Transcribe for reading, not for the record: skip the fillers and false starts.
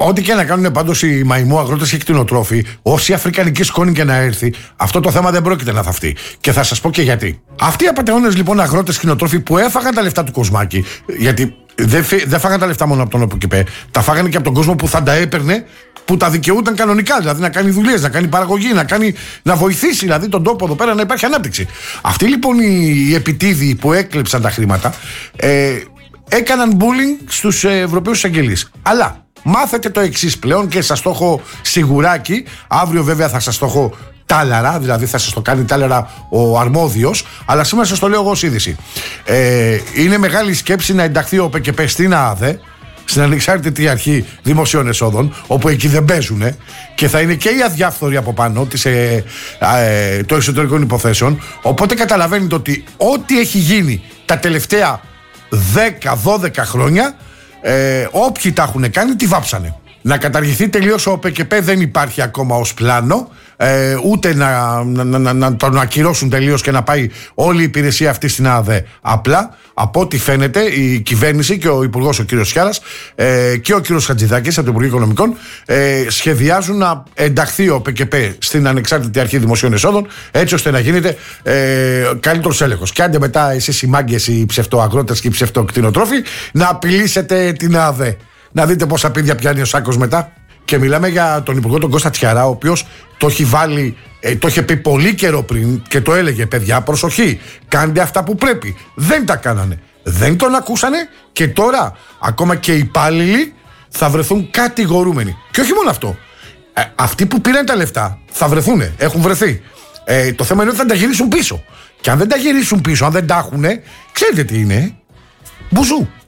ό,τι και να κάνουν πάντως οι μαϊμού αγρότες και κτηνοτρόφοι, όση αφρικανική σκόνη και να έρθει, αυτό το θέμα δεν πρόκειται να θαυτεί. Και θα σας πω και γιατί. Αυτοί οι απατεώνες λοιπόν αγρότες κτηνοτρόφοι που έφαγαν τα λεφτά του Κοσμάκη, γιατί δεν φάγαν τα λεφτά μόνο από τον ΟΠΚΠ, τα φάγανε και από τον κόσμο που θα τα έπαιρνε, που τα δικαιούταν κανονικά, δηλαδή να κάνει δουλειές, να κάνει παραγωγή, να βοηθήσει δηλαδή τον τόπο εδώ πέρα να υπάρχει ανάπτυξη. Αυτοί λοιπόν οι επιτίδιοι που έκλεψαν τα χρήματα έκαναν bullying στους Ευρωπαίους εισαγγελείς. Αλλά μάθετε το εξής πλέον και σας το έχω σιγουράκι. Αύριο βέβαια θα σας το έχω τάλαρα, δηλαδή θα σας το κάνει τάλαρα ο αρμόδιος, αλλά σήμερα σας το λέω εγώ ως είδηση. Είναι μεγάλη σκέψη να ενταχθεί ο ΟΠΚΠ στην ΑΑΔΕ, στην Ανεξάρτητη Αρχή Δημοσίων Εσόδων, όπου εκεί δεν παίζουνε, και θα είναι και οι αδιάφθοροι από πάνω των εσωτερικών υποθέσεων. Οπότε καταλαβαίνετε ότι ό,τι έχει γίνει τα τελευταία 10-12 χρόνια, όποιοι τα έχουν κάνει, τη βάψανε. Να καταργηθεί τελείως ο ΟΠΚΠ δεν υπάρχει ακόμα ως πλάνο, ούτε να τον ακυρώσουν τελείως και να πάει όλη η υπηρεσία αυτή στην ΑΔΕ. Απλά, από ό,τι φαίνεται, η κυβέρνηση και ο υπουργός ο κύριος Σιάρας και ο κύριος Χατζηδάκης από το Υπουργείο Οικονομικών σχεδιάζουν να ενταχθεί ο ΟΠΚΠ στην Ανεξάρτητη Αρχή Δημοσίων Εσόδων, έτσι ώστε να γίνεται καλύτερος έλεγχος. Και άντε μετά εσείς οι μάγκες, οι ψευτοαγρότες και οι ψευτοκτηνοτρόφοι, να απειλήσετε την ΑΔΕ. Να δείτε πόσα πίδια πιάνει ο Σάκος μετά. Και μιλάμε για τον υπουργό τον Κώστα Τσιαρά, ο οποίος το έχει βάλει, το είχε πει πολύ καιρό πριν και το έλεγε: παιδιά, προσοχή, κάντε αυτά που πρέπει. Δεν τα κάνανε. Δεν τον ακούσανε και τώρα ακόμα και οι υπάλληλοι θα βρεθούν κατηγορούμενοι. Και όχι μόνο αυτό. Αυτοί που πήραν τα λεφτά θα βρεθούν, έχουν βρεθεί. Το θέμα είναι ότι θα τα γυρίσουν πίσω. Και αν δεν τα γυρίσουν πίσω, αν δεν τα έχουνε, ξέρετε τι είναι. Μπουζού.